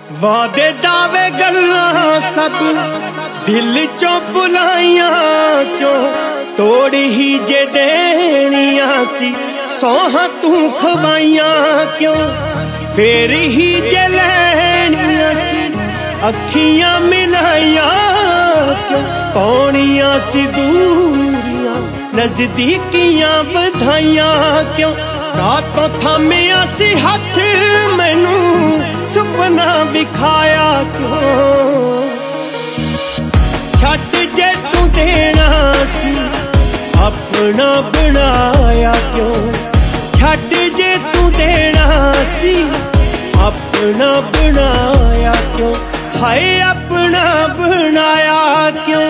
वादे दावे गल्लां सब दिल चों बुलाइयां क्यों, तोड़ी ही जे देनियां सी सौहां तू खवाइयां क्यों, फेर ही जे लैनियां सी अखियां मिलाइयां क्यों, पौनियां सी दूरियां नजदीकियां बधाइयां क्यों, रातों थामिया सी हथ मैनू सुपना विखाया क्यों, छट जे तू देना सी अपना बनाया क्यों, छट जे तू देना सी अपना बनाया क्यों, हाय अपना बनाया क्यों।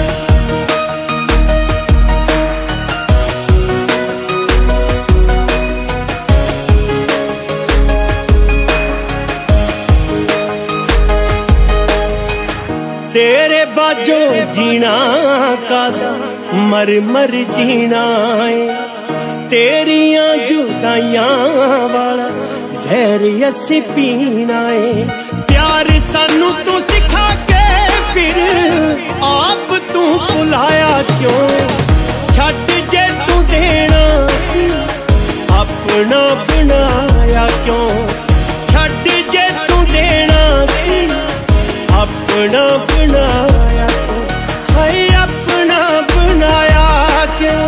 तेरे बाजो जीना कादा मर मर जीना है, तेरियां जुदाइयां वाला जहर असी पीना है, प्यार सानू तू सिखा के फिर आप तू भुलाया क्यों, छट जे तू देना सी अपना बनाया क्यों, छट जे तू देना सी अपना बनाया क्यों, हाय अपना बनाया क्यों।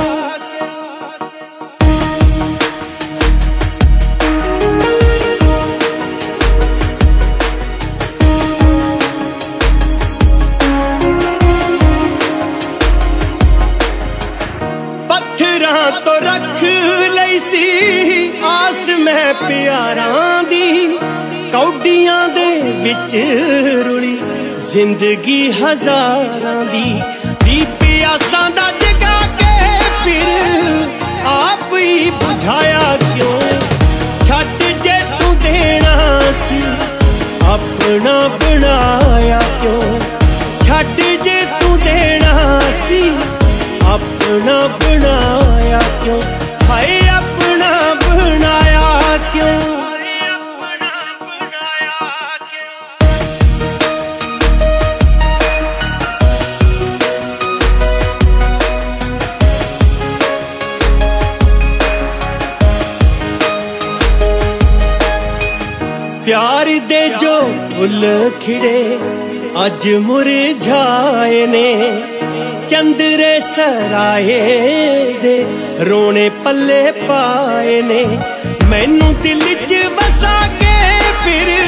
पत्थरां तो रख लई सी आस मैं प्यारां दी, कौडियां दे विच रुली जिंदगी हजारां दी प्यासां दा जगा के फिर आप ही बुझाया क्यों, छट जे तू देना सी अपना बनाया क्यों, छट जे तू देना सी अपना बनाया क्यों, हाय अपना बनाया क्यों। प्यार दे जो फुल खिड़े अज मुरझाए ने, चंदरे सराए दे रोने पल्ले पाए ने, मैनू दिल च बसा के फिर